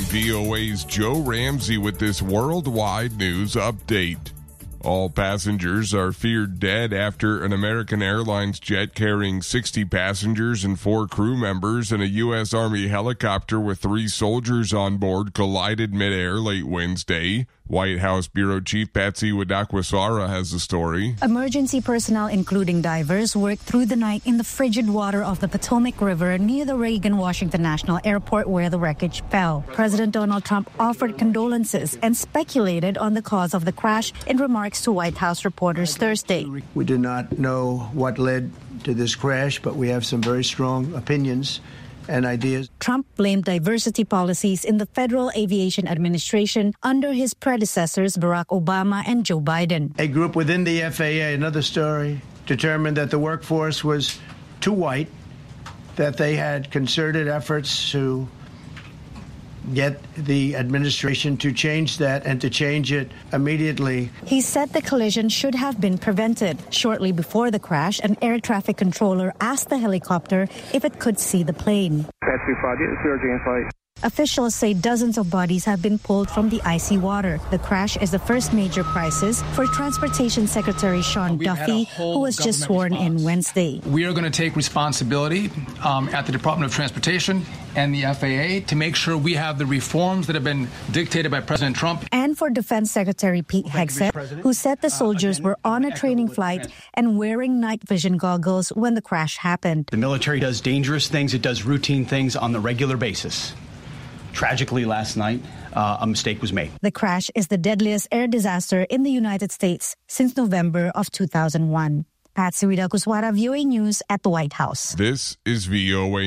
VOA's Joe Ramsey with this worldwide news update. All passengers are feared dead after an American Airlines jet carrying 60 passengers and 4 crew members and a U.S. Army helicopter with 3 soldiers on board collided midair late Wednesday. White House Bureau Chief Patsy Widakwasara has the story. Emergency personnel, including divers, worked through the night in the frigid water of the Potomac River near the Reagan-Washington National Airport where the wreckage fell. President Donald Trump offered condolences and speculated on the cause of the crash in remarks to White House reporters Thursday. We do not know what led to this crash, but we have some very strong opinions and ideas. Trump blamed diversity policies in the Federal Aviation Administration under his predecessors Barack Obama and Joe Biden. A group within the FAA, another story, determined that the workforce was too white, that they had concerted efforts to get the administration to change that and to change it immediately. He said the collision should have been prevented. Shortly before the crash, an air traffic controller asked the helicopter if it could see the plane. Officials say dozens of bodies have been pulled from the icy water. The crash is the first major crisis for Transportation Secretary Sean Duffy, who was just sworn in Wednesday. We are going to take responsibility at the Department of Transportation and the FAA to make sure we have the reforms that have been dictated by President Trump. And for Defense Secretary Pete Hegseth, who said the soldiers were on a training flight and wearing night vision goggles when the crash happened. The military does dangerous things. It does routine things on the regular basis. Tragically, last night, a mistake was made. The crash is the deadliest air disaster in the United States since November of 2001. Patsy Widakwasara, VOA News at the White House. This is VOA